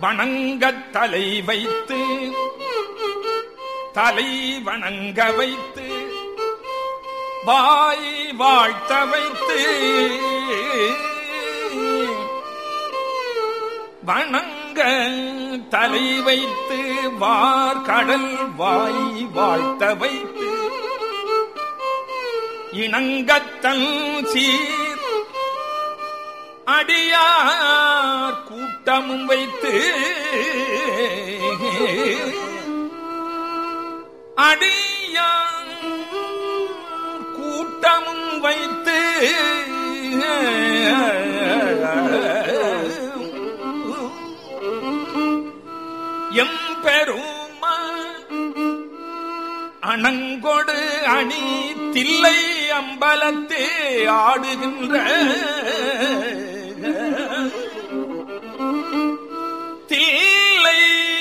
வணங்கத் தலை வைத்து தலை வணங்க வைத்து வாய் வாழ்த்த வைத்து வணங்க தலை வைத்து வார்கடல் வாய் வாழ்த்த வைத்து இணங்கத்தல் சீர் அடியார் கூட்டமும் வைத்து அடியார் கூட்டமும் வைத்து எம்பெருமா அணங்கொடு அணி தில்லை அம்பலத்தே ஆடுகின்ற தில்லை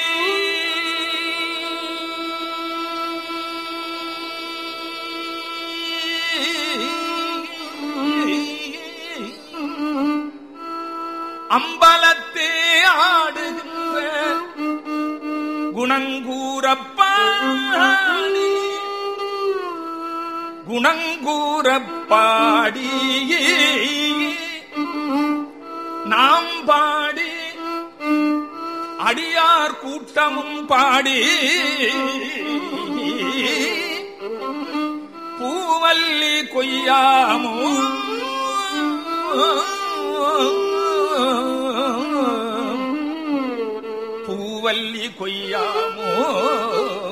அம்பலத்தே ஆடுகின்ற குணங்கூரப்பாடி குணங்கூரப்பாடி நாம் பாடி அடியார் கூட்டமும் பாடி பூவல்லி கொய்யாமோ பூவல்லி கொய்யாமோ